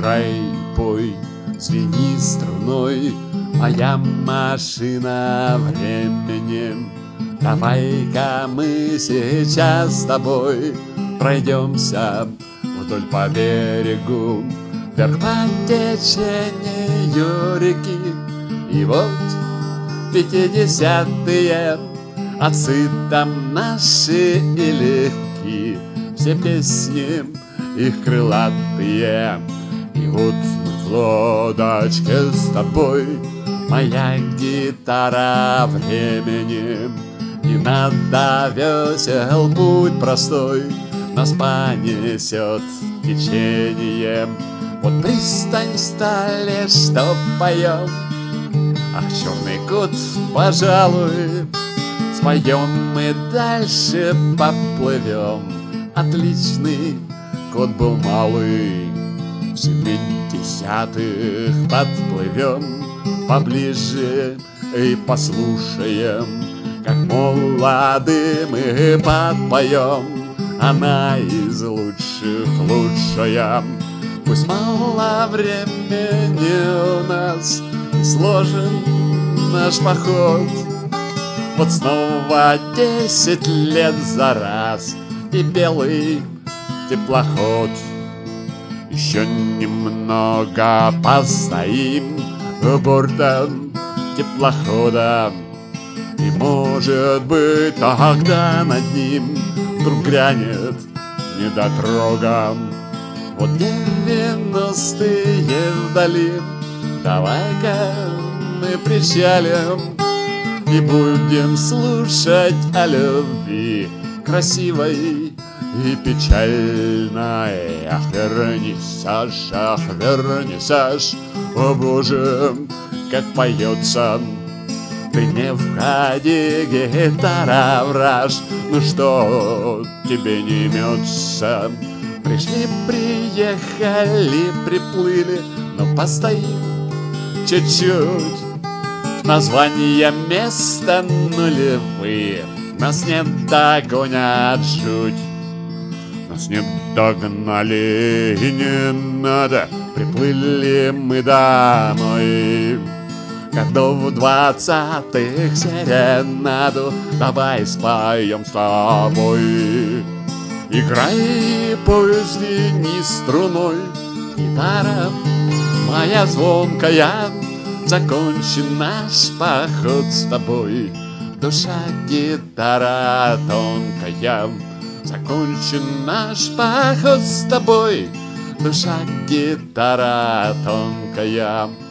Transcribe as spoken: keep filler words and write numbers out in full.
Играй, пой, звени струной, моя машина временем. Давай-ка мы сейчас с тобой пройдемся вдоль по берегу, вверх по течению реки. И вот пятидесятые, отцы там наши и легки, все песни их крылатые. И вот мы в лодочке с тобой, моя гитара временем. Не надо весел путь простой, нас понесет течением. Вот пристань стали, что поем. Ах, черный кот, пожалуй, споем мы дальше поплывем. Отличный кот был малый, в семидесятых подплывем поближе и послушаем, как молоды мы подпоем. Она из лучших лучшая. Пусть мало времени у нас, и сложен наш поход. Вот снова десять лет за раз, и белый теплоход. Еще немного постоим бортом теплохода, и, может быть, тогда над ним вдруг грянет недотрога. Вот девяностые вдали, давай-ка мы причалим и будем слушать о любви красивой и печальной. Ах, вернисаж, ах, вернисаж, о боже, как поется. Ты не входи, гитара, враж, ну что тебе не имется? Пришли, приехали, приплыли, но постоим чуть-чуть. Название места нулевые, нас не догонят жуть. Нас не догнали и не надо, приплыли мы домой. Когда в двадцатых серенаду давай споем с тобой. Играй, пой, звени струной, гитара моя звонкая. Закончен наш поход с тобой, душа гитара тонкая. Закончен наш поход с тобой, душа гитара тонкая.